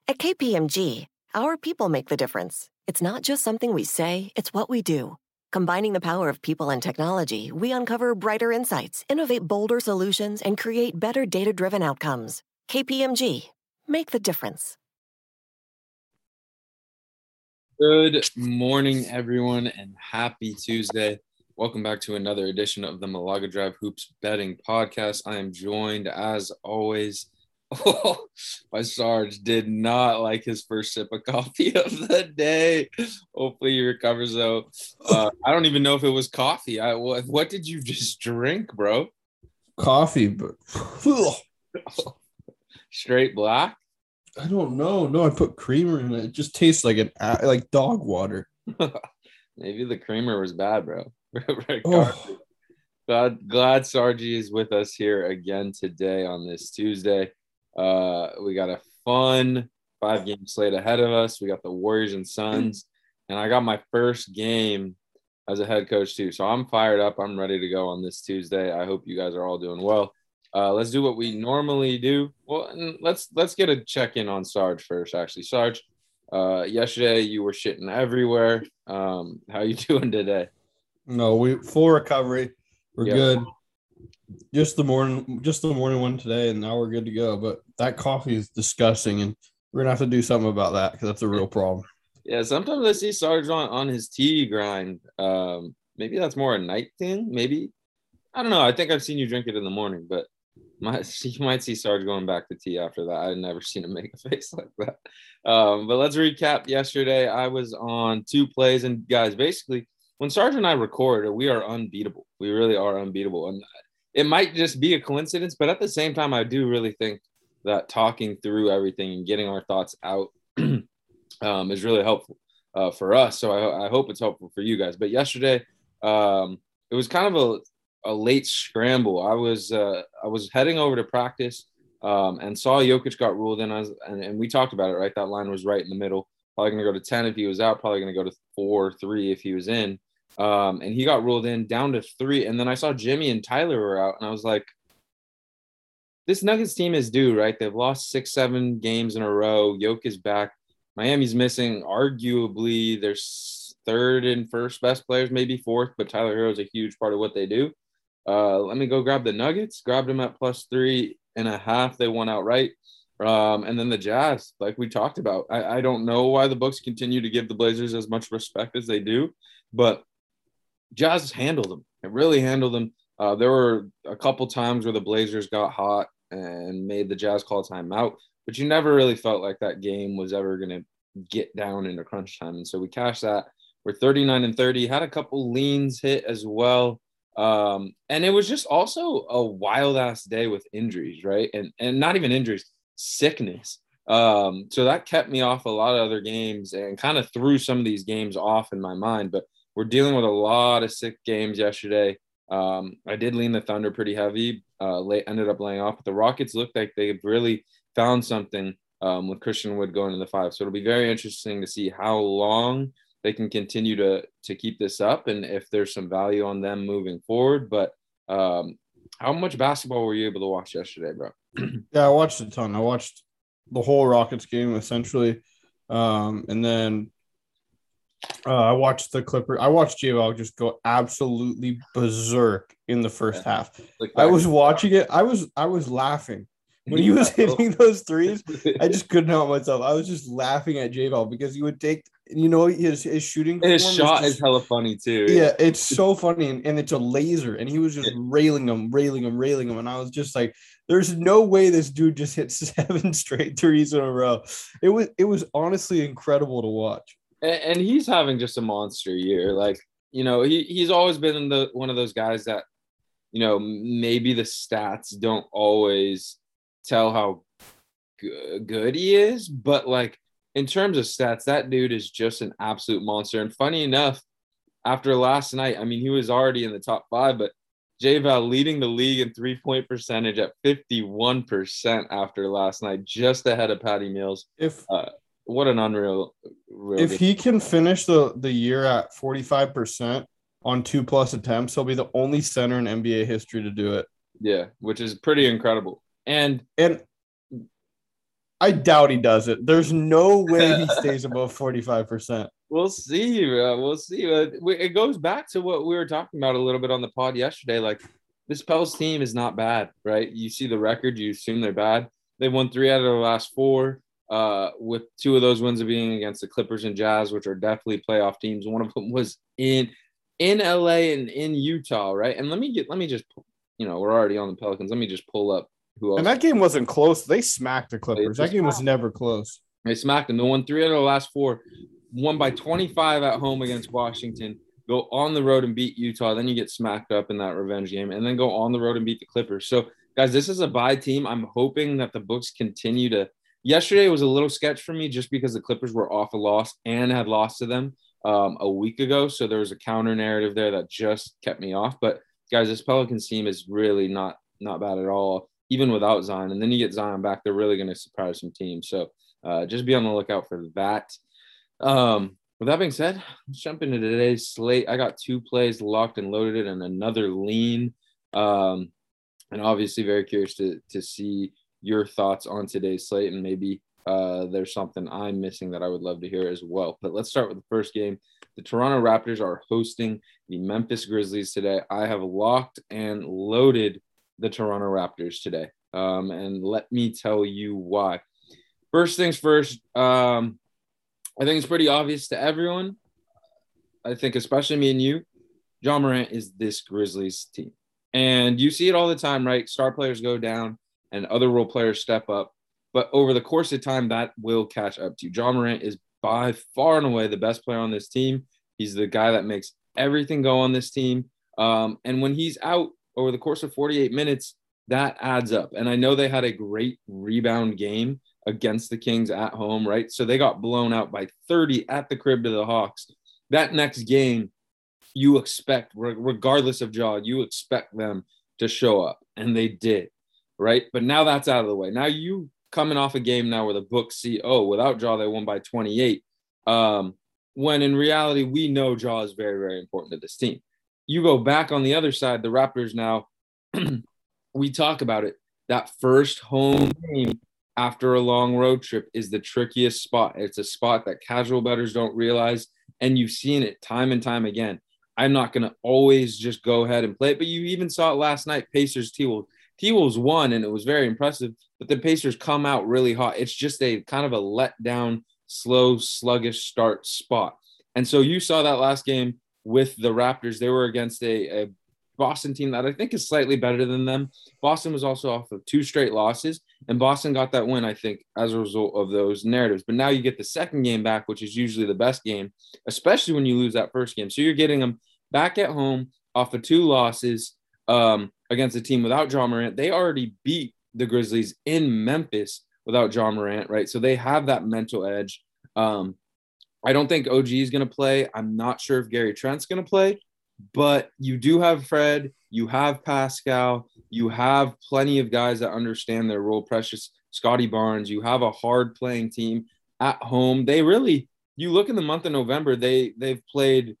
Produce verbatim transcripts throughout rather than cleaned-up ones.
At K P M G, our people make the difference. It's not just something we say, it's what we do. Combining the power of people and technology, we uncover brighter insights, innovate bolder solutions, and create better data-driven outcomes. K P M G, make the difference. Good morning, everyone, and happy Tuesday. Welcome back to another edition of the Malaga Drive Hoops Betting Podcast. I am joined, as always, by Sarge. Did not like his first sip of coffee of the day. Hopefully he recovers, though. Uh, I don't even know if it was coffee. I, what, what did you just drink, bro? Coffee, but Straight black? I don't know. No, I put creamer in it. It just tastes like an like dog water. Maybe the creamer was bad, bro. Oh. glad, glad Sargy is with us here again today on this Tuesday. Uh, we got a fun five-game slate ahead of us. We got the Warriors and Suns, and I got my first game as a head coach too. So I'm fired up. I'm ready to go on this Tuesday. I hope you guys are all doing well. Uh, let's do what we normally do. Well, let's let's get a check-in on Sarge first, actually. Sarge, uh, yesterday you were shitting everywhere. Um, how you doing today? No, we full recovery. We're Yep. good. Just the morning, just the morning one today, and now we're good to go. But that coffee is disgusting, and we're gonna have to do something about that because that's a real problem. Yeah, sometimes I see Sarge on, on his tea grind. Um, maybe that's more a night thing. Maybe I don't know. I think I've seen you drink it in the morning, but my, you might see Sarge going back to tea after that. I've never seen him make a face like that. Um, but let's recap yesterday. I was on two plays, and guys, basically, when Sarge and I record, we are unbeatable. We really are unbeatable, and it might just be a coincidence, but at the same time, I do really think that talking through everything and getting our thoughts out um, is really helpful uh, for us. So I, I hope it's helpful for you guys. But yesterday, um, it was kind of a a late scramble. I was uh, I was heading over to practice um, and saw Jokic got ruled in. I was, and, and we talked about it, right? That line was right in the middle. Probably going to go to ten if he was out. Probably going to go to four, three if he was in. Um, and he got ruled in down to three. And then I saw Jimmy and Tyler were out. And I was like, this Nuggets team is due, right? They've lost six, seven games in a row. Jokic is back. Miami's missing arguably their third and first best players, maybe fourth. But Tyler Hero is a huge part of what they do. Uh, let me go grab the Nuggets. Grabbed them at plus three and a half. They won outright. Um, and then the Jazz, like we talked about. I, I don't know why the books continue to give the Blazers as much respect as they do, but Jazz handled them. It really handled them. Uh, there were a couple times where the Blazers got hot and made the Jazz call timeout, but you never really felt like that game was ever going to get down into crunch time. And so we cashed that. We're thirty-nine and thirty. Had a couple leans hit as well. Um, and it was just also a wild ass day with injuries, right? And and not even injuries, sickness. Um, so that kept me off a lot of other games and kind of threw some of these games off in my mind. But we're dealing with a lot of sick games yesterday. Um, I did lean the Thunder pretty heavy. Uh, late, ended up laying off, but the Rockets looked like they've really found something um, with Christian Wood going to the five. So it'll be very interesting to see how long they can continue to to keep this up and if there's some value on them moving forward. But um, how much basketball were you able to watch yesterday, bro? Yeah, I watched a ton. I watched the whole Rockets game essentially, um, and then uh, I watched the Clipper. I watched J-Ball just go absolutely berserk in the first yeah. half. Like I was watching it. I was I was laughing. When he was hitting those threes, I just couldn't help myself. I was just laughing at J-Ball because he would take, you know, his, his shooting. His shot is, just, is hella funny too. Yeah, yeah it's so funny. And, and it's a laser. And he was just railing him, railing him, railing him. And I was just like, there's no way this dude just hit seven straight threes in a row. It was, it was honestly incredible to watch. And, and he's having just a monster year. Like, you know, he, he's always been the one of those guys that, you know, maybe the stats don't always tell how g- good he is, but like in terms of stats, that dude is just an absolute monster. And funny enough, after last night, I mean, he was already in the top five, but J-Val leading the league in three-point percentage at fifty-one percent after last night, just ahead of Patty Mills. If uh, what an unreal real if game. He can finish the, the year at forty-five percent on two-plus attempts, he'll be the only center in N B A history to do it. Yeah, which is pretty incredible. And and I doubt he does it. There's no way he stays above forty-five percent. We'll see, bro. We'll see. It goes back to what we were talking about a little bit on the pod yesterday. Like, this Pels team is not bad, right? You see the record, you assume they're bad. They've won three out of the last four, uh, with two of those wins being against the Clippers and Jazz, which are definitely playoff teams. One of them was in in L A and in Utah, right? And let me get let me just, you know, we're already on the Pelicans. Let me just pull up who else. And that game wasn't close. They smacked the Clippers. That game was never close. They smacked them. They won three out of the last four. Won by twenty-five at home against Washington. Go on the road and beat Utah. Then you get smacked up in that revenge game. And then go on the road and beat the Clippers. So, guys, this is a bye team. I'm hoping that the books continue to – yesterday was a little sketch for me just because the Clippers were off a loss and had lost to them um, a week ago. So there was a counter narrative there that just kept me off. But, guys, this Pelicans team is really not not bad at all, even without Zion. And then you get Zion back, they're really going to surprise some teams. So uh, just be on the lookout for that. Um, with that being said, let's jump into today's slate. I got two plays locked and loaded and another lean. Um, and obviously very curious to to see your thoughts on today's slate, and maybe uh, there's something I'm missing that I would love to hear as well. But let's start with the first game. The Toronto Raptors are hosting the Memphis Grizzlies today. I have locked and loaded the Toronto Raptors today. Um, and let me tell you why. First things first, um, I think it's pretty obvious to everyone. I think especially me and you, Ja Morant is this Grizzlies team. And you see it all the time, right? Star players go down and other role players step up. But over the course of time, that will catch up to you. Ja Morant is by far and away the best player on this team. He's the guy that makes everything go on this team. Um, and when he's out over the course of forty-eight minutes, that adds up. And I know they had a great rebound game against the Kings at home, right? So they got blown out by thirty at the crib to the Hawks. That next game, you expect, regardless of Ja, you expect them to show up. And they did, right? But now that's out of the way. Now you coming off a game now where the books see, oh, without Ja, they won by twenty-eight. Um, when in reality, we know Ja is very, very important to this team. You go back on the other side, the Raptors now, we talk about it. That first home game after a long road trip is the trickiest spot. It's a spot that casual bettors don't realize, and you've seen it time and time again. I'm not going to always just go ahead and play it, but you even saw it last night, Pacers T-Wolves. T-Wolves won, and it was very impressive, but the Pacers come out really hot. It's just a kind of a letdown, slow, sluggish start spot. And so you saw that last game with the Raptors. They were against a, a Boston team that I think is slightly better than them. Boston was also off of two straight losses, and Boston got that win, I think, as a result of those narratives. But now you get the second game back, which is usually the best game, especially when you lose that first game. So you're getting them back at home off of two losses um, against a team without Ja Morant. They already beat the Grizzlies in Memphis without Ja Morant, right? So they have that mental edge. Um, I don't think O G is going to play. I'm not sure if Gary Trent's going to play. But you do have Fred, you have Pascal, you have plenty of guys that understand their role. Precious, Scotty Barnes, you have a hard playing team at home. They really, you look in the month of November, they they've played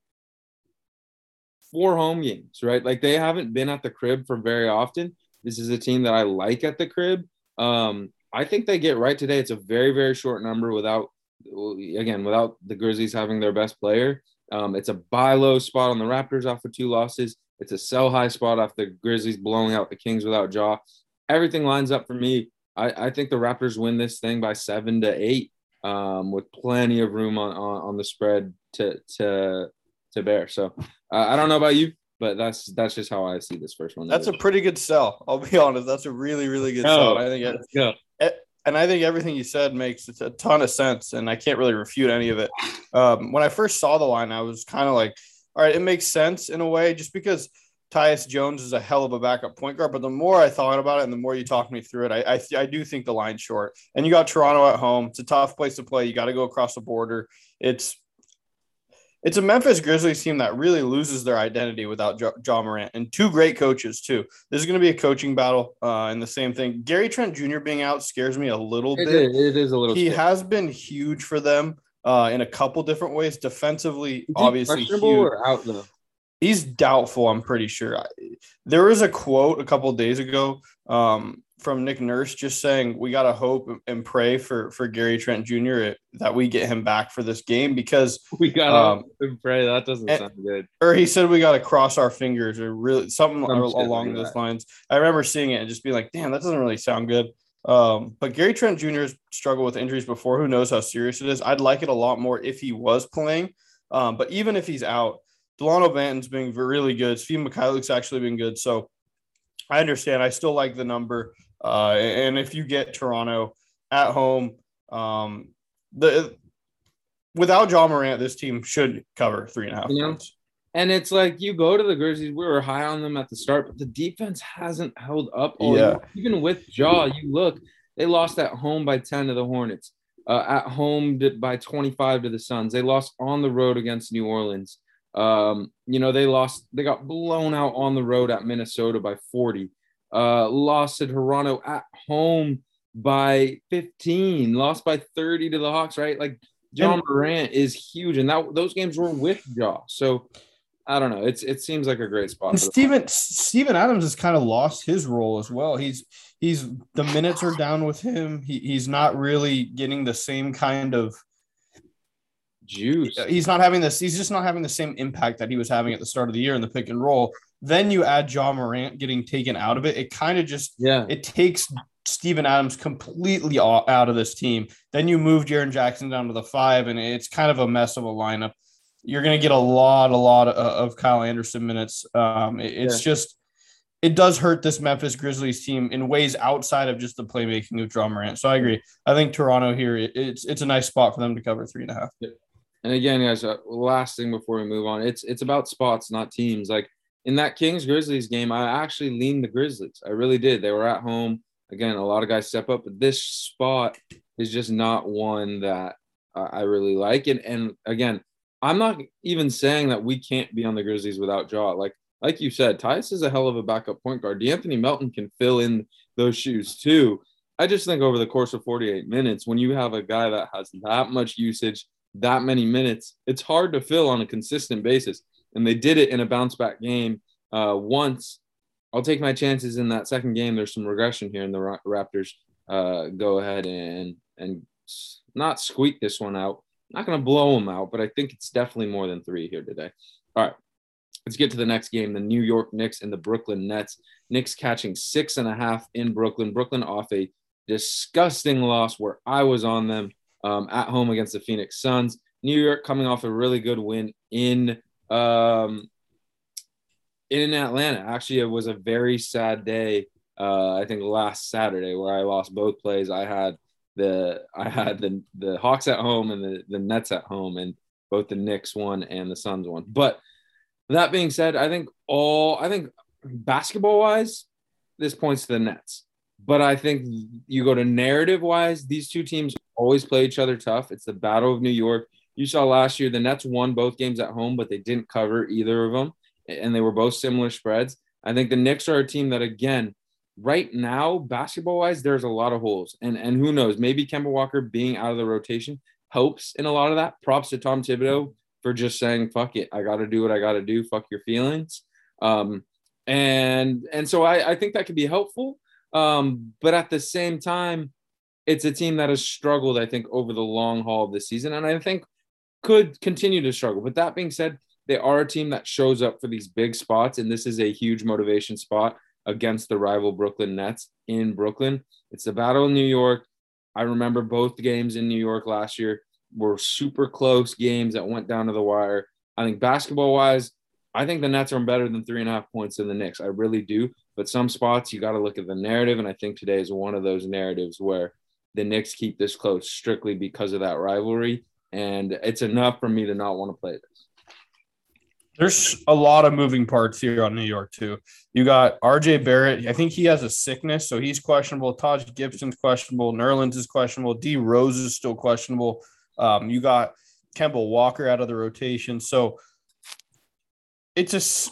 four home games, right? Like they haven't been at the crib for very often. This is a team that I like at the crib. Um, I think they get right today. It's a very, very short number without, again, without the Grizzlies having their best player. Um, it's a buy low spot on the Raptors off of two losses. It's a sell high spot off the Grizzlies blowing out the Kings without Ja. Everything lines up for me. I, I think the Raptors win this thing by seven to eight, um, with plenty of room on, on, on the spread to to to bear. So uh, I don't know about you, but that's that's just how I see this first one. That's a pretty good sell. I'll be honest. That's a really really good oh, sell. I think it, yeah. it, And I think everything you said makes a ton of sense, and I can't really refute any of it. Um, when I first saw the line, I was kind of like, all right, it makes sense in a way, just because Tyus Jones is a hell of a backup point guard. But the more I thought about it and the more you talked me through it, I, I, I do think the line's short. And you got Toronto at home. It's a tough place to play. You got to go across the border. It's It's a Memphis Grizzlies team that really loses their identity without Ja, Ja Morant, and two great coaches too. This is going to be a coaching battle, uh, and the same thing. Gary Trent Junior being out scares me a little it bit. Is, it is a little. He scary. has been huge for them uh, in a couple different ways. Defensively, is obviously, questionable huge. or out though. He's doubtful, I'm pretty sure. There was a quote a couple of days ago um, from Nick Nurse just saying we got to hope and pray for, for Gary Trent Junior that we get him back for this game because we got to um, hope and pray. That doesn't and, sound good. Or he said we got to cross our fingers or really something Some along like those that. lines. I remember seeing it and just being like, damn, that doesn't really sound good. Um, but Gary Trent Junior has struggled with injuries before. Who knows how serious it is? I'd like it a lot more if he was playing. Um, but even if he's out, Delano Banton's been really good. Steve Mikhailik's actually been good. So I understand. I still like the number. Uh, and if you get Toronto at home, um, the without Ja Morant, this team should cover three and a half you know? points. And it's like you go to the Grizzlies, we were high on them at the start, but the defense hasn't held up. All yeah. year. Even with Ja, you look, they lost at home by ten to the Hornets, uh, at home by twenty-five to the Suns. They lost on the road against New Orleans. Um, you know, they lost, they got blown out on the road at Minnesota by forty, uh, lost to Toronto at home by fifteen, lost by thirty to the Hawks, right? Like Ja Morant is huge. And that those games were with Ja. So I don't know. It's, it seems like a great spot. And Steven, Steven Adams has kind of lost his role as well. He's, he's, the minutes are down with him. He, he's not really getting the same kind of, juice. He's not having this. He's just not having the same impact that he was having at the start of the year in the pick and roll. Then you add Ja Morant getting taken out of it. It kind of just, yeah, it takes Steven Adams completely out of this team. Then you move Jaren Jackson down to the five, and it's kind of a mess of a lineup. You're going to get a lot, a lot of, of Kyle Anderson minutes. Um, it, it's yeah. just, it does hurt this Memphis Grizzlies team in ways outside of just the playmaking of Ja Morant. So I agree. I think Toronto here, it, it's it's a nice spot for them to cover three and a half. Yeah. And again, guys, uh, last thing before we move on, it's it's about spots, not teams. Like in that Kings-Grizzlies game, I actually leaned the Grizzlies. I really did. They were at home. Again, a lot of guys step up, but this spot is just not one that uh, I really like. And, and again, I'm not even saying that we can't be on the Grizzlies without Ja. Like, like you said, Tyus is a hell of a backup point guard. DeAnthony Melton can fill in those shoes too. I just think over the course of forty-eight minutes, when you have a guy that has that much usage, that many minutes, it's hard to fill on a consistent basis. And they did it in a bounce back game uh, once. I'll take my chances in that second game. There's some regression here, and the Raptors uh, go ahead and and not squeak this one out. Not going to blow them out, but I think it's definitely more than three here today. All right, let's get to the next game, the New York Knicks and the Brooklyn Nets. Knicks catching six and a half in Brooklyn. Brooklyn off a disgusting loss where I was on them um, at home against the Phoenix Suns. New York coming off a really good win in um, in Atlanta. Actually, it was a very sad day. Uh, I think last Saturday where I lost both plays. I had the I had the the Hawks at home and the, the Nets at home, and both the Knicks won and the Suns won. But that being said, I think all I think basketball wise, this points to the Nets. But I think you go to narrative wise, these two teams always play each other tough. It's the Battle of New York. You saw last year the Nets won both games at home, but they didn't cover either of them, and they were both similar spreads. I think the Knicks are a team that, again, right now, basketball-wise, there's a lot of holes. And and who knows, maybe Kemba Walker being out of the rotation helps in a lot of that. Props to Tom Thibodeau for just saying, fuck it, I got to do what I got to do, fuck your feelings. Um, and and so I, I think that could be helpful. Um, but at the same time, it's a team that has struggled, I think, over the long haul of this season, and I think could continue to struggle. But that being said, they are a team that shows up for these big spots, and this is a huge motivation spot against the rival Brooklyn Nets in Brooklyn. It's the Battle of New York. I remember both games in New York last year were super close games that went down to the wire. I think basketball-wise, I think the Nets are better than three and a half points than the Knicks. I really do. But some spots, you got to look at the narrative, and I think today is one of those narratives where the Knicks keep this close strictly because of that rivalry, and it's enough for me to not want to play this. There's a lot of moving parts here on New York, too. You got R J Barrett. I think he has a sickness, so he's questionable. Taj Gibson's questionable. Nerlens is questionable. D. Rose is still questionable. Um, you got Kemba Walker out of the rotation. So it's a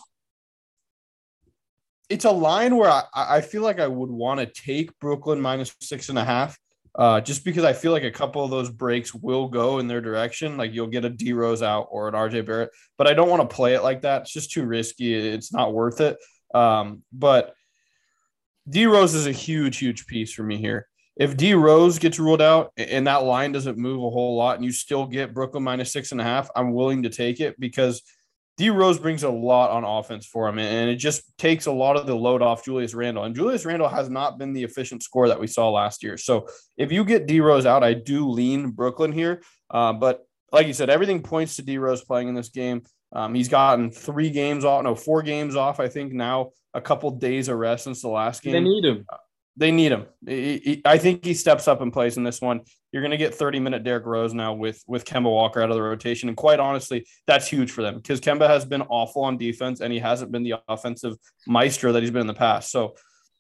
it's a line where I, I feel like I would want to take Brooklyn minus six and a half, uh, just because I feel like a couple of those breaks will go in their direction. Like you'll get a D Rose out or an R J Barrett, but I don't want to play it like that. It's just too risky. It's not worth it. Um, but D Rose is a huge, huge piece for me here. If D Rose gets ruled out and that line doesn't move a whole lot and you still get Brooklyn minus six and a half, I'm willing to take it because D Rose brings a lot on offense for him. And it just takes a lot of the load off Julius Randle. And Julius Randle has not been the efficient scorer that we saw last year. So if you get D Rose out, I do lean Brooklyn here. Uh, but like you said, everything points to D Rose playing in this game. Um, he's gotten three games off, no, four games off, I think now, a couple days of rest since the last game. They need him. They need him. I think he steps up and plays in this one. You're going to get thirty-minute Derrick Rose now with, with Kemba Walker out of the rotation. And quite honestly, that's huge for them because Kemba has been awful on defense and he hasn't been the offensive maestro that he's been in the past. So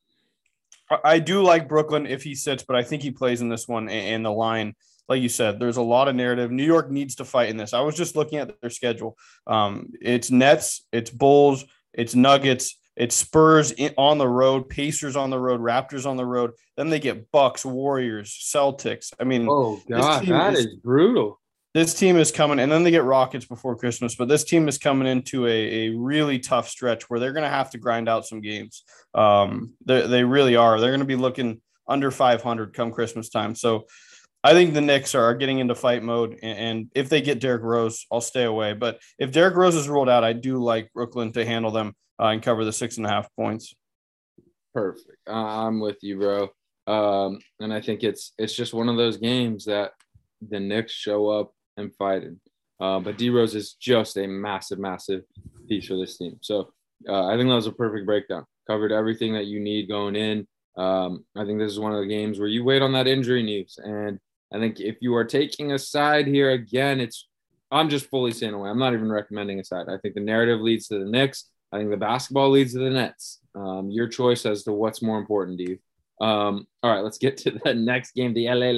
I do like Brooklyn if he sits, but I think he plays in this one. And the line, like you said, there's a lot of narrative. New York needs to fight in this. I was just looking at their schedule. Um, it's Nets, it's Bulls, it's Nuggets, it's Spurs in, on the road, Pacers on the road, Raptors on the road. Then they get Bucks, Warriors, Celtics. I mean, oh god, that is, is brutal. This team is coming, and then they get Rockets before Christmas. But this team is coming into a, a really tough stretch where they're going to have to grind out some games. Um, they they really are. They're going to be looking under five hundred come Christmas time. So I think the Knicks are getting into fight mode, and, and if they get Derrick Rose, I'll stay away. But if Derrick Rose is ruled out, I do like Brooklyn to handle them uh, and cover the six and a half points. Perfect. Uh, I'm with you, bro. Um, and I think it's it's just one of those games that the Knicks show up and fighting. Uh, but D Rose is just a massive, massive piece for this team. So uh, I think that was a perfect breakdown. Covered everything that you need going in. Um, I think this is one of the games where you wait on that injury news. And I think if you are taking a side here, again, it's I'm just fully staying away. I'm not even recommending a side. I think the narrative leads to the Knicks. I think the basketball leads to the Nets. Um, your choice as to what's more important, Dave. Um, all right, let's get to the next game. The L A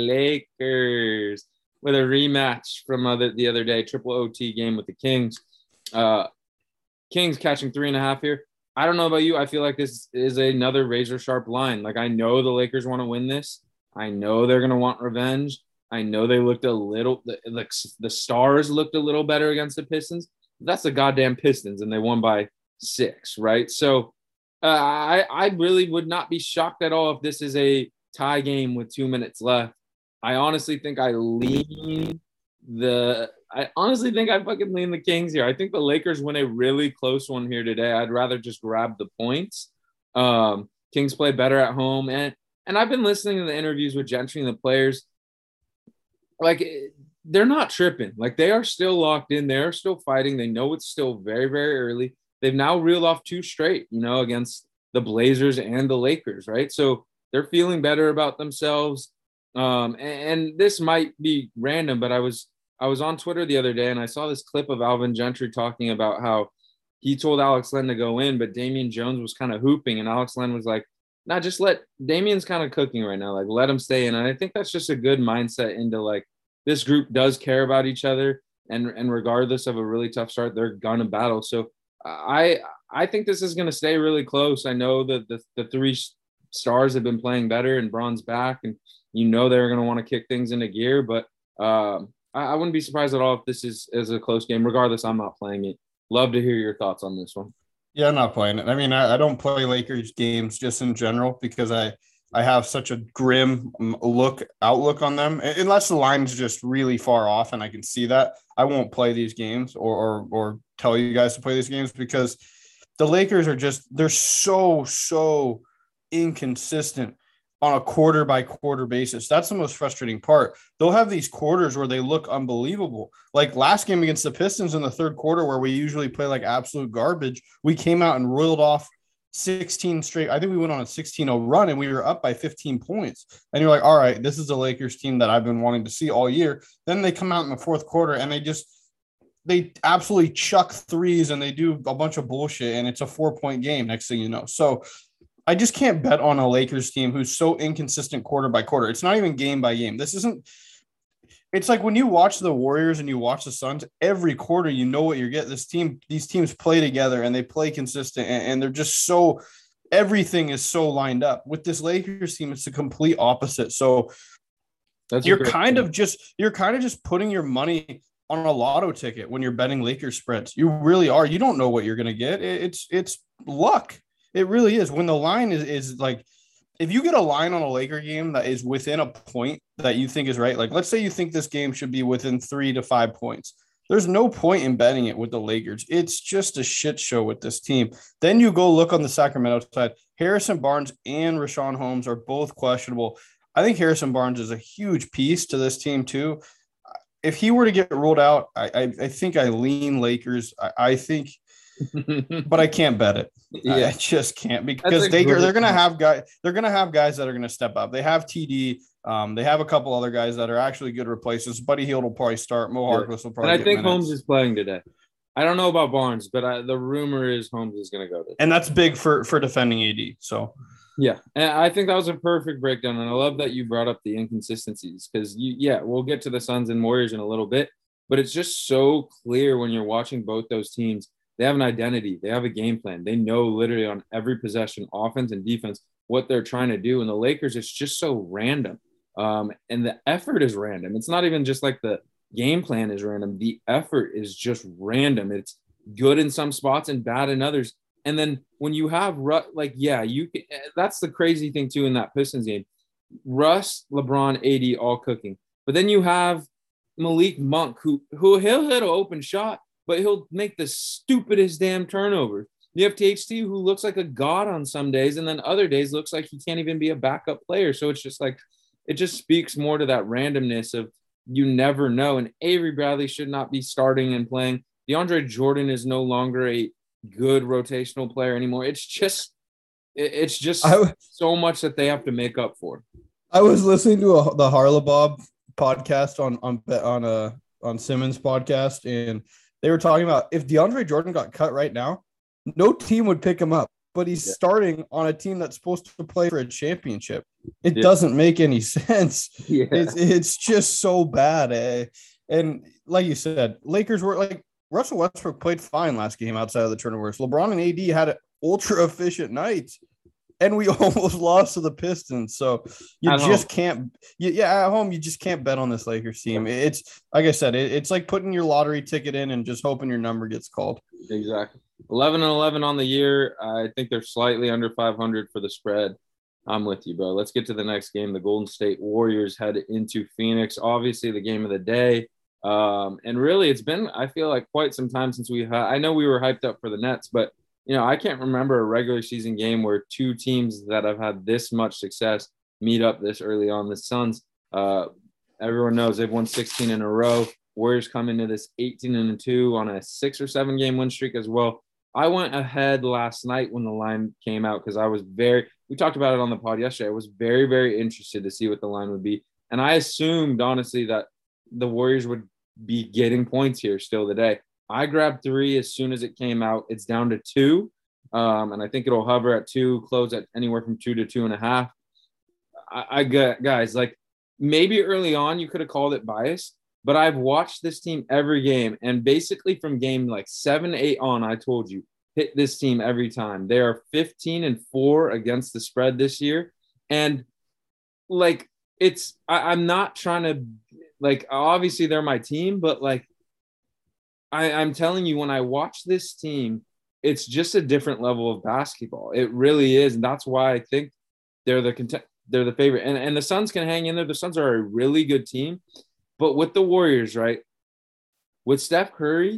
Lakers with a rematch from other, the other day, triple O T game with the Kings. Uh, Kings catching three and a half here. I don't know about you. I feel like this is another razor sharp line. Like, I know the Lakers want to win this. I know they're going to want revenge. I know they looked a little like the Stars looked a little better against the Pistons. That's the goddamn Pistons, and they won by six, right? So uh, I, I really would not be shocked at all if this is a tie game with two minutes left. I honestly think I lean the I honestly think I fucking lean the Kings here. I think the Lakers win a really close one here today. I'd rather just grab the points. Um, Kings play better at home. And and I've been listening to the interviews with Gentry and the players. Like, they're not tripping. Like, they are still locked in. They're still fighting. They know it's still very, very early. They've now reeled off two straight, you know, against the Blazers and the Lakers, right? So they're feeling better about themselves. Um, and, and this might be random, but I was I was on Twitter the other day and I saw this clip of Alvin Gentry talking about how he told Alex Len to go in, but Damian Jones was kind of hooping, and Alex Len was like, nah, just let Damian's kind of cooking right now. Like, let him stay in. And I think that's just a good mindset into, like, this group does care about each other. And, and regardless of a really tough start, they're going to battle. So I, I think this is going to stay really close. I know that the, the three stars have been playing better and Braun's back, and you know, they're going to want to kick things into gear, but um, I, I wouldn't be surprised at all if this is, is a close game. Regardless, I'm not playing it. Love to hear your thoughts on this one. Yeah, I'm not playing it. I mean, I, I don't play Lakers games just in general because I, I have such a grim look outlook on them. Unless the line's just really far off and I can see that, I won't play these games or, or or tell you guys to play these games because the Lakers are just they're so so inconsistent on a quarter by quarter basis. That's the most frustrating part. They'll have these quarters where they look unbelievable. Like last game against the Pistons in the third quarter, where we usually play like absolute garbage, we came out and roiled off sixteen straight. I think we went on a sixteen oh run and we were up by fifteen points. And you're like, all right, this is the Lakers team that I've been wanting to see all year. Then they come out in the fourth quarter and they just, they absolutely chuck threes and they do a bunch of bullshit and it's a four point game next thing you know. So I just can't bet on a Lakers team who's so inconsistent quarter by quarter. It's not even game by game. This isn't – it's like when you watch the Warriors and you watch the Suns, every quarter you know what you're getting. This team, these teams play together and they play consistent and, and they're just so – everything is so lined up. With this Lakers team, it's the complete opposite. So That's you're kind point. of just you're kind of just putting your money on a lotto ticket when you're betting Lakers spreads. You really are. You don't know what you're going to get. It's it's luck. It really is. When the line is is like, if you get a line on a Laker game that is within a point that you think is right, like let's say you think this game should be within three to five points. There's no point in betting it with the Lakers. It's just a shit show with this team. Then you go look on the Sacramento side. Harrison Barnes and Richaun Holmes are both questionable. I think Harrison Barnes is a huge piece to this team too. If he were to get ruled out, I, I, I think I lean Lakers. I, I think, but I can't bet it. Yeah. I just can't because they they're gonna have guys. They're gonna have guys that are gonna step up. They have T D. Um, they have a couple other guys that are actually good replacements. Buddy Hield will probably start. Mo Harkless will probably. And I think minutes. Holmes is playing today. I don't know about Barnes, but I, the rumor is Holmes is going to go today. And that's big for for defending A D. So. Yeah, and I think that was a perfect breakdown, and I love that you brought up the inconsistencies because you, yeah, we'll get to the Suns and Warriors in a little bit, but it's just so clear when you're watching both those teams. They have an identity, they have a game plan, they know literally on every possession, offense and defense, what they're trying to do. And the Lakers, it's just so random, um, and the effort is random. It's not even just like the game plan is random; the effort is just random. It's good in some spots and bad in others. And then when you have Russ, like, yeah, you can, that's the crazy thing too in that Pistons game. Russ, LeBron, A D all cooking. But then you have Malik Monk, who who he'll hit an open shot, but he'll make the stupidest damn turnover. You have T H T, who looks like a god on some days, and then other days looks like he can't even be a backup player. So it's just like, it just speaks more to that randomness of you never know. And Avery Bradley should not be starting and playing. DeAndre Jordan is no longer a good rotational player anymore. It's just it's just I, so much that they have to make up for. I was listening to a, the Harlabob podcast on on on a on Simmons podcast, and they were talking about if DeAndre Jordan got cut right now, no team would pick him up, but he's yeah. starting on a team that's supposed to play for a championship. It yeah. doesn't make any sense. Yeah. It's it's just so bad. Eh? And like you said, Lakers were like, Russell Westbrook played fine last game outside of the turnovers. LeBron and A D had an ultra efficient night, and we almost lost to the Pistons. So you at just home. can't, you, yeah, at home you just can't bet on this Lakers team. It's like I said, it, it's like putting your lottery ticket in and just hoping your number gets called. Exactly. eleven and eleven on the year. I think they're slightly under five hundred for the spread. I'm with you, bro. Let's get to the next game. The Golden State Warriors head into Phoenix. Obviously, the game of the day. Um, and really, it's been, I feel like, quite some time since we had, I know we were hyped up for the Nets, but, you know, I can't remember a regular season game where two teams that have had this much success meet up this early on. The Suns, uh, everyone knows they've won sixteen in a row. Warriors come into this eighteen and two on a six or seven game win streak as well. I went ahead last night when the line came out because I was very, we talked about it on the pod yesterday. I was very, very interested to see what the line would be. And I assumed, honestly, that the Warriors would be getting points here still today. I grabbed three as soon as it came out. It's down to two, um, and I think it'll hover at two, close at anywhere from two to two and a half. I, I got guys like maybe early on you could have called it biased, but I've watched this team every game, and basically from game like seven, eight on, I told you hit this team every time. They are fifteen and four against the spread this year, and like it's I, I'm not trying to. Like, obviously, they're my team, but, like, I, I'm telling you, when I watch this team, it's just a different level of basketball. It really is, and that's why I think they're the cont- they're the favorite. And, and the Suns can hang in there. The Suns are a really good team. But with the Warriors, right, with Steph Curry,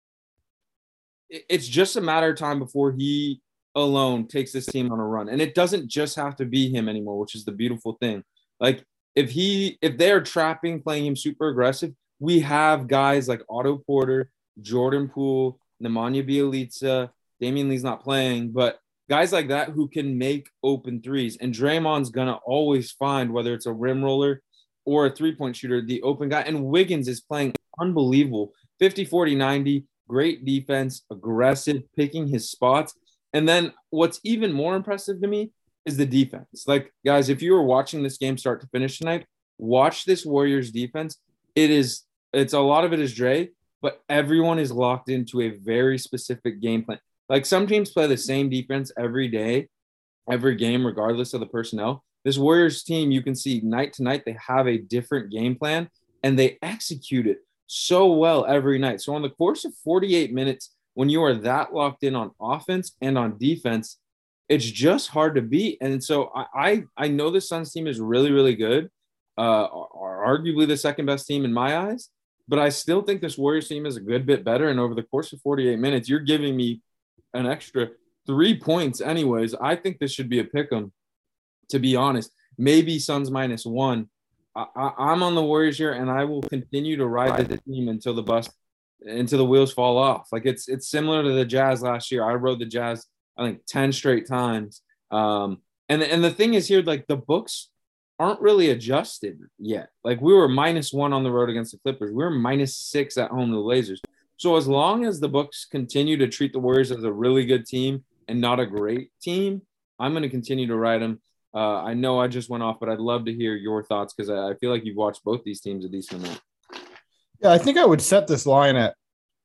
it, it's just a matter of time before he alone takes this team on a run. And it doesn't just have to be him anymore, which is the beautiful thing. Like, If he, if they're trapping, playing him super aggressive, we have guys like Otto Porter, Jordan Poole, Nemanja Bjelica, Damian Lee's not playing, but guys like that who can make open threes. And Draymond's going to always find, whether it's a rim roller or a three-point shooter, the open guy. And Wiggins is playing unbelievable. fifty, forty, ninety, great defense, aggressive, picking his spots. And then what's even more impressive to me is the defense. Like, guys, if you were watching this game start to finish tonight, watch this Warriors defense. It is, it's a lot of it is Dre, but everyone is locked into a very specific game plan. Like, some teams play the same defense every day, every game, regardless of the personnel. This Warriors team, you can see night to night, they have a different game plan and they execute it so well every night. So on the course of forty-eight minutes, when you are that locked in on offense and on defense, it's just hard to beat. And so I I, I know the Suns team is really, really good, uh, are arguably the second best team in my eyes, but I still think this Warriors team is a good bit better. And over the course of forty-eight minutes, you're giving me an extra three points anyways. I think this should be a pick 'em, to be honest. Maybe Suns minus one. I, I, I'm on the Warriors here, and I will continue to ride the team until the bus, until the wheels fall off. Like it's it's similar to the Jazz last year. I rode the Jazz, I think, ten straight times. Um, and and the thing is here, like the books aren't really adjusted yet. Like we were minus one on the road against the Clippers. We were minus six at home to the Blazers. So as long as the books continue to treat the Warriors as a really good team and not a great team, I'm going to continue to ride them. Uh, I know I just went off, but I'd love to hear your thoughts because I, I feel like you've watched both these teams a decent amount. Yeah, I think I would set this line at,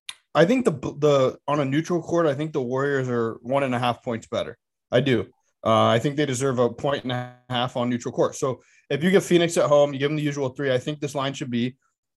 I think the the on a neutral court, I think the Warriors are one and a half points better. I do. Uh, I think they deserve a point and a half on neutral court. So if you get Phoenix at home, you give them the usual three, I think this line should be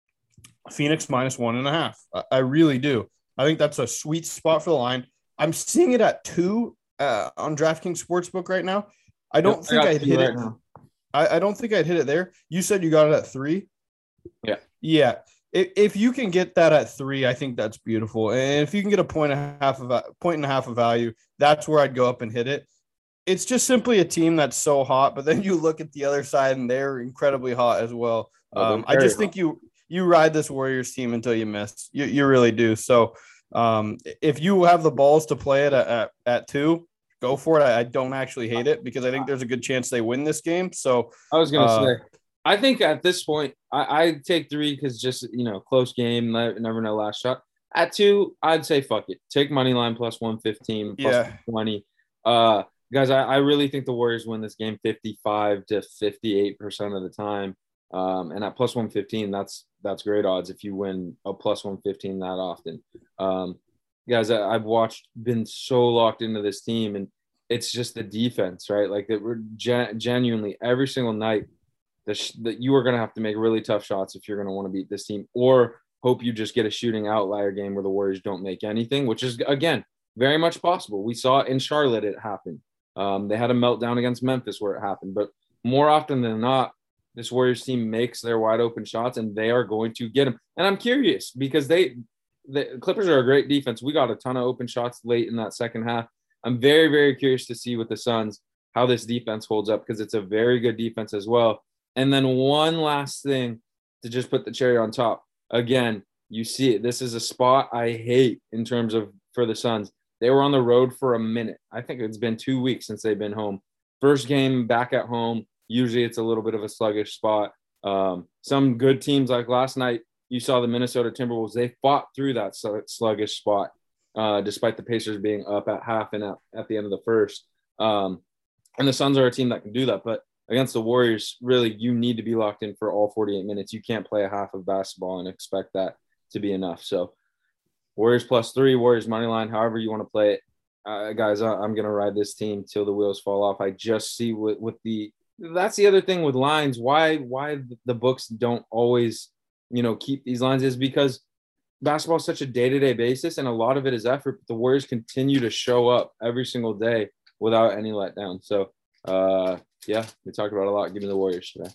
Phoenix minus one and a half. I, I really do. I think that's a sweet spot for the line. I'm seeing it at two uh, on DraftKings Sportsbook right now. I don't yep, think I'd hit right it. Now. I, I don't think I'd hit it there. You said you got it at three. Yeah. Yeah. If, if you can get that at three, I think that's beautiful. And if you can get a point and a half of a point and a half of value, that's where I'd go up and hit it. It's just simply a team that's so hot, but then you look at the other side and they're incredibly hot as well. Oh, um, I just hot. think you you ride this Warriors team until you miss. You you really do. So um, if you have the balls to play it at at, at two. Go for it. I, I don't actually hate it because I think there's a good chance they win this game. So I was going to uh, say, I think at this point, I, I take three because just, you know, close game, never know last shot. At two, I'd say fuck it. Take money line plus one fifteen, plus yeah. twenty. Uh, guys, I, I really think the Warriors win this game fifty-five to fifty-eight percent of the time. Um, and at plus one fifteen, that's that's great odds if you win a plus one fifteen that often. Um, Guys, I, I've watched, been so locked into this team, and it's just the defense, right? Like that we're gen- genuinely every single night that sh- that you are going to have to make really tough shots if you're going to want to beat this team, or hope you just get a shooting outlier game where the Warriors don't make anything, which is again very much possible. We saw it in Charlotte; it happened. Um, they had a meltdown against Memphis where it happened, but more often than not, this Warriors team makes their wide open shots, and they are going to get them. And I'm curious because they. The Clippers are a great defense. We got a ton of open shots late in that second half. I'm very, very curious to see with the Suns how this defense holds up because it's a very good defense as well. And then one last thing to just put the cherry on top. Again, you see it. This is a spot I hate in terms of for the Suns. They were on the road for a minute. I think it's been two weeks since they've been home. First game back at home. Usually it's a little bit of a sluggish spot. Um, some good teams like last night, you saw the Minnesota Timberwolves. They fought through that sluggish spot, uh, despite the Pacers being up at half and at, at the end of the first. Um, and the Suns are a team that can do that. But against the Warriors, really, you need to be locked in for all forty-eight minutes. You can't play a half of basketball and expect that to be enough. So Warriors plus three, Warriors money line, however you want to play it. Uh, guys, I'm going to ride this team till the wheels fall off. I just see with, with the – that's the other thing with lines. Why why the books don't always – you know, keep these lines is because basketball is such a day-to-day basis and a lot of it is effort. But the Warriors continue to show up every single day without any letdown. So, uh, yeah, we talked about a lot. Give me the Warriors today.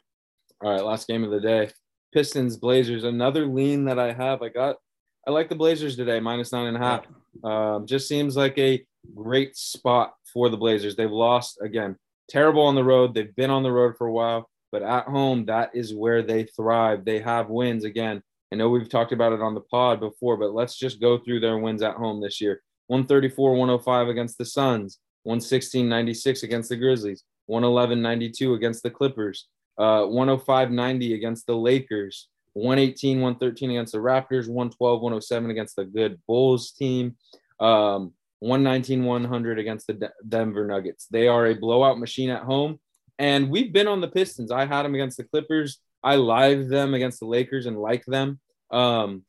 All right, last game of the day. Pistons, Blazers. Another lean that I have. I got, I like the Blazers today, minus nine and a half. Um, just seems like a great spot for the Blazers. They've lost, again, terrible on the road. They've been on the road for a while. But at home, that is where they thrive. They have wins. Again, I know we've talked about it on the pod before, but let's just go through their wins at home this year. one thirty-four one oh five against the Suns, one sixteen ninety-six against the Grizzlies, one eleven ninety-two against the Clippers, uh, one oh five ninety against the Lakers, one eighteen one thirteen against the Raptors, one twelve one oh seven against the good Bulls team, um, one nineteen one hundred against the De- Denver Nuggets. They are a blowout machine at home. And we've been on the Pistons. I had them against the Clippers. I lived them against the Lakers and like them. Um,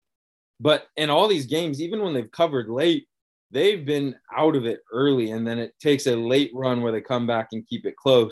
but in all these games, even when they've covered late, they've been out of it early. And then it takes a late run where they come back and keep it close.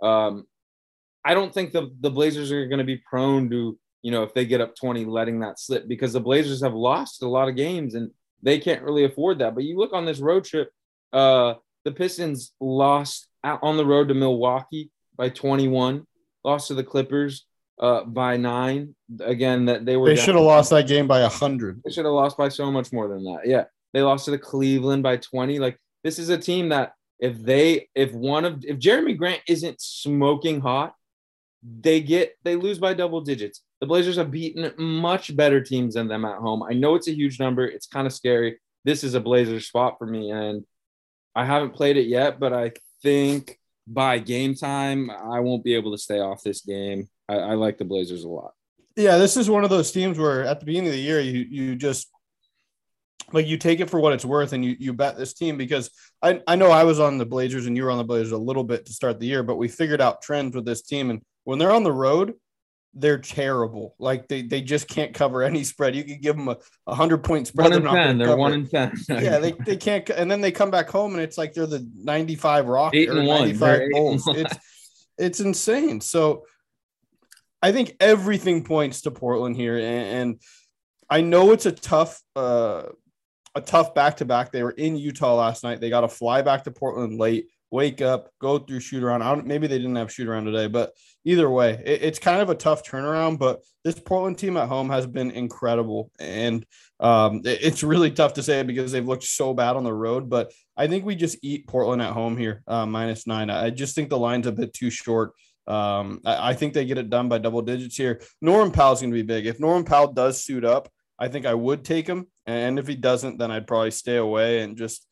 Um, I don't think the, the Blazers are going to be prone to, you know, if they get up twenty, letting that slip, because the Blazers have lost a lot of games and they can't really afford that. But you look on this road trip, uh, the Pistons lost out on the road to Milwaukee by twenty-one, lost to the Clippers uh, by nine. Again, that they were They should have lost that game by a hundred. They should have lost by so much more than that. Yeah, they lost to the Cleveland by twenty. Like, this is a team that if they if one of if Jeremy Grant isn't smoking hot, they get they lose by double digits. The Blazers have beaten much better teams than them at home. I know it's a huge number. It's kind of scary. This is a Blazers spot for me, and I haven't played it yet, but I think by game time, I won't be able to stay off this game. I, I like the Blazers a lot. Yeah, this is one of those teams where at the beginning of the year, you you just like you take it for what it's worth and you you bet this team, because I, I know I was on the Blazers and you were on the Blazers a little bit to start the year, but we figured out trends with this team. And when they're on the road, they're terrible. Like they, they just can't cover any spread. You could give them a, a hundred point spread. One in ten. They're one in ten. Yeah, they, they can't. And then they come back home and it's like they're the ninety-five Rock eight or and ninety-five one. Bulls. It's it's insane. So I think everything points to Portland here, and, and I know it's a tough uh, a tough back to back. They were in Utah last night. They got to fly back to Portland late. Wake up, go through shoot around. I don't, maybe they didn't have shoot around today, but either way, it, it's kind of a tough turnaround. But this Portland team at home has been incredible, and um, it, it's really tough to say because they've looked so bad on the road. But I think we just eat Portland at home here, uh, minus nine. I just think the line's a bit too short. Um, I, I think they get it done by double digits here. Norman Powell's going to be big. If Norman Powell does suit up, I think I would take him, and if he doesn't, then I'd probably stay away and just.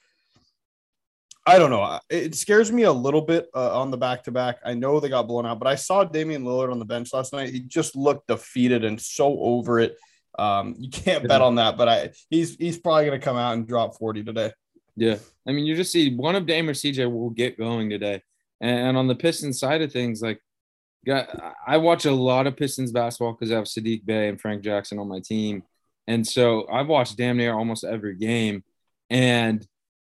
I don't know. It scares me a little bit uh, on the back-to-back. I know they got blown out, but I saw Damian Lillard on the bench last night. He just looked defeated and so over it. Um, you can't bet on that, but I he's he's probably going to come out and drop forty today. Yeah. I mean, you just see one of Dame or C J will get going today. And on the Pistons side of things, like, got I watch a lot of Pistons basketball because I have Saddiq Bey and Frank Jackson on my team. And so I've watched damn near almost every game. And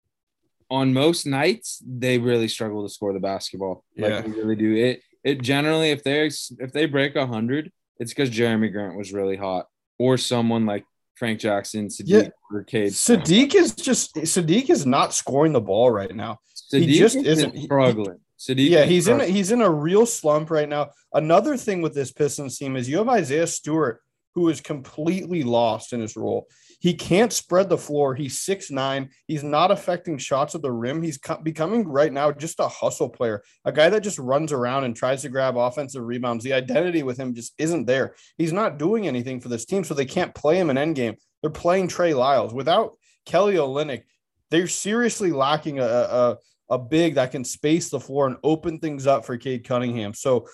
on most nights, they really struggle to score the basketball. Like Yeah. they really do. It it generally, if they if they break a hundred, it's because Jeremy Grant was really hot, or someone like Frank Jackson, Saddiq, Yeah. or Cade. Saddiq is just Saddiq is not scoring the ball right now. Saddiq he just isn't isn't he- struggling. Saddiq Yeah, is he's in a, struggling. he's in a real slump right now. Another thing with this Pistons team is you have Isaiah Stewart, who is completely lost in his role. He can't spread the floor. He's six nine. He's not affecting shots at the rim. He's co- becoming right now just a hustle player, a guy that just runs around and tries to grab offensive rebounds. The identity with him just isn't there. He's not doing anything for this team, so they can't play him in endgame. They're playing Trey Lyles. Without Kelly Olynyk, they're seriously lacking a, a, a big that can space the floor and open things up for Cade Cunningham. So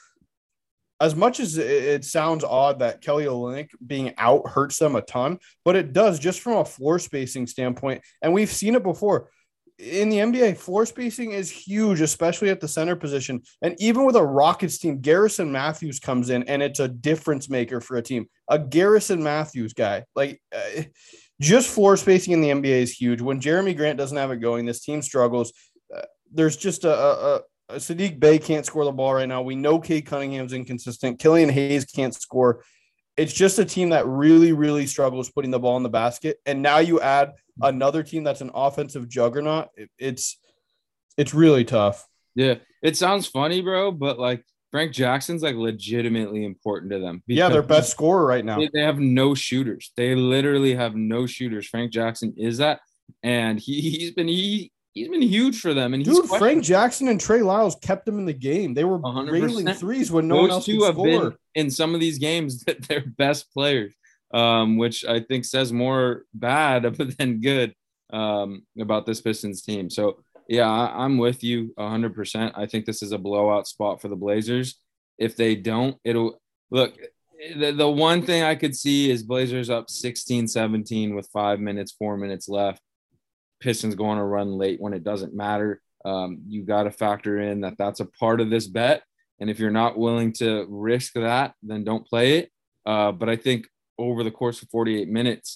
as much as it sounds odd that Kelly Olynyk being out hurts them a ton, but it does just from a floor spacing standpoint. And we've seen it before. In the N B A, floor spacing is huge, especially at the center position. And even with a Rockets team, Garrison Matthews comes in, and it's a difference maker for a team. A Garrison Matthews guy. Like, uh, just floor spacing in the N B A is huge. When Jeremy Grant doesn't have it going, this team struggles. Uh, there's just a, a, a Saddiq Bey can't score the ball right now. We know Cade Cunningham's inconsistent. Killian Hayes can't score. It's just a team that really, really struggles putting the ball in the basket. And now you add another team that's an offensive juggernaut. It, it's it's really tough. Yeah, it sounds funny, bro, but like Frank Jackson's like legitimately important to them. Yeah, their because best scorer right now. They, they have no shooters. They literally have no shooters. Frank Jackson is that, and he he's been he. He's been huge for them. And he's Dude, Frank Jackson and Trey Lyles kept them in the game. They were one hundred percent. railing threes when no Those one else two could have score. been in some of these games that they're best players, um, which I think says more bad than good um, about this Pistons team. So, yeah, I, I'm with you one hundred percent. I think this is a blowout spot for the Blazers. If they don't, it'll – look, the, the one thing I could see is Blazers up sixteen seventeen with five minutes, four minutes left. Pistons going to run late when it doesn't matter. Um, you got to factor in that that's a part of this bet. And if you're not willing to risk that, then don't play it. Uh, but I think over the course of forty-eight minutes,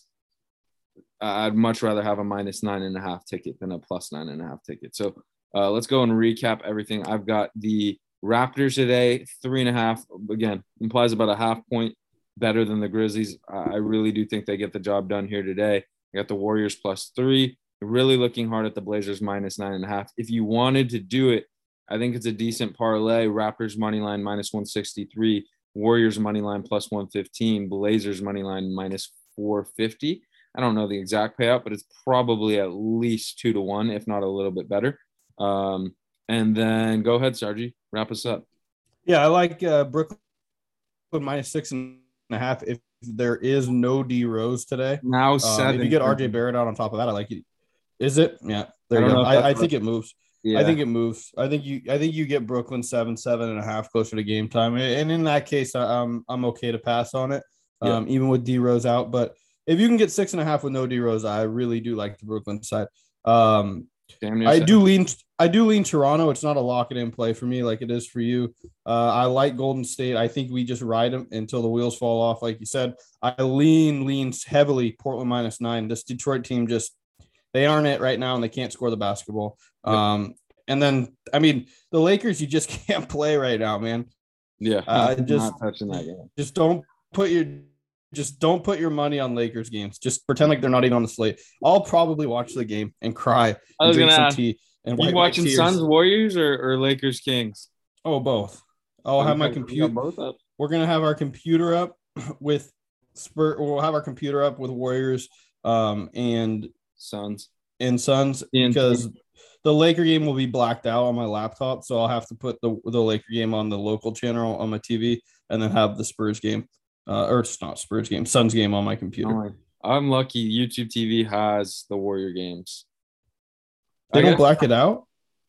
uh, I'd much rather have a minus nine and a half ticket than a plus nine and a half ticket. So uh, let's go and recap everything. I've got the Raptors today, three and a half. Again, implies about a half point better than the Grizzlies. I really do think they get the job done here today. I got the Warriors plus three. Really looking hard at the Blazers minus nine and a half. If you wanted to do it, I think it's a decent parlay. Raptors money line minus one sixty-three, Warriors money line plus one fifteen, Blazers money line minus four fifty. I don't know the exact payout, but it's probably at least two to one, if not a little bit better. Um, and then go ahead, Sargi, wrap us up. Yeah, I like uh, Brooklyn minus six and a half. If there is no D Rose today, now um, if you get R J Barrett out on top of that, I like it. Is it? Yeah, there you go. I, I think it moves. Yeah. I think it moves. I think you. I think you get Brooklyn seven, seven and a half closer to game time, and in that case, I'm I'm okay to pass on it, um, yeah. even with D Rose out. But if you can get six and a half with no D Rose, I really do like the Brooklyn side. Um, I do lean. I do lean Toronto. It's not a lock it in play for me like it is for you. Uh, I like Golden State. I think we just ride them until the wheels fall off, like you said. I lean leans heavily Portland minus nine. This Detroit team just. They aren't it right now, and they can't score the basketball. Yep. Um, and then, I mean, the Lakers, you just can't play right now, man. Yeah, uh, just not touching that game. Just don't put your, just don't put your money on Lakers games. Just pretend like they're not even on the slate. I'll probably watch the game and cry. I was and drink gonna some ask, tea. And you watching Suns Warriors or, or Lakers Kings? Oh, both. I'll have my computer. Both up. We're gonna have our computer up with Spur. We'll have our computer up with Warriors. Um, and. Suns and Suns because the Laker game will be blacked out on my laptop, so I'll have to put the the Laker game on the local channel on my T V and then have the Spurs game, uh, or it's not Spurs game, Suns game on my computer. Oh, I'm lucky. YouTube T V has the Warrior games. They I don't guess. black it out.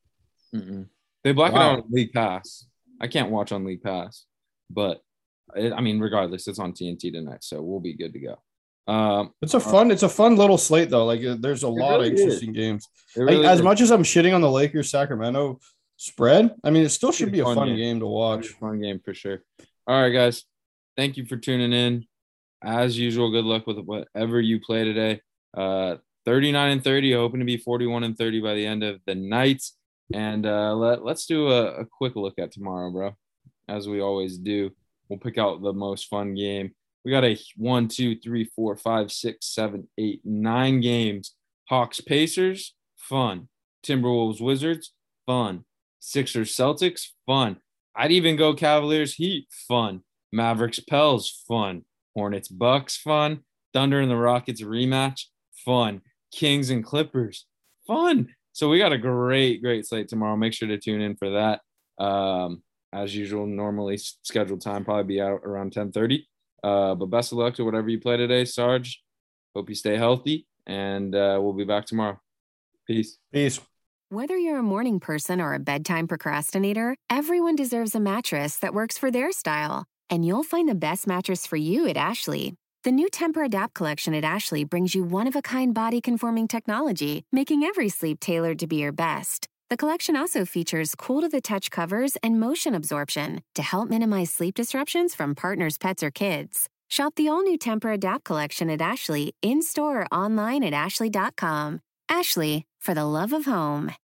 Mm-mm. They black wow. it out on League Pass. I can't watch on League Pass, but it, I mean, regardless, it's on T N T tonight, so we'll be good to go. Um, it's a fun, it's a fun little slate though. Like there's a lot really of interesting is. games. Really like, as much as I'm shitting on the Lakers Sacramento spread, I mean, it still should be a fun, fun game. game to watch. Fun game for sure. All right, guys, thank you for tuning in. As usual, good luck with whatever you play today. Uh, thirty-nine and thirty, hoping to be forty-one and thirty by the end of the night. And uh, let let's do a, a quick look at tomorrow, bro. As we always do, we'll pick out the most fun game. We got a one, two, three, four, five, six, seven, eight, nine games. Hawks, Pacers, fun. Timberwolves, Wizards, fun. Sixers, Celtics, fun. I'd even go Cavaliers, Heat, fun. Mavericks, Pels, fun. Hornets, Bucks, fun. Thunder and the Rockets rematch, fun. Kings and Clippers, fun. So we got a great, great slate tomorrow. Make sure to tune in for that. Um, as usual, normally scheduled time probably be out around ten thirty. Uh, but best of luck to whatever you play today, Sarge. Hope you stay healthy, and uh, we'll be back tomorrow. Peace. Peace. Whether you're a morning person or a bedtime procrastinator, everyone deserves a mattress that works for their style. And you'll find the best mattress for you at Ashley. The new Temper-Adapt collection at Ashley brings you one-of-a-kind body-conforming technology, making every sleep tailored to be your best. The collection also features cool-to-the-touch covers and motion absorption to help minimize sleep disruptions from partners, pets, or kids. Shop the all-new Temper-Adapt collection at Ashley in-store or online at ashley dot com. Ashley, for the love of home.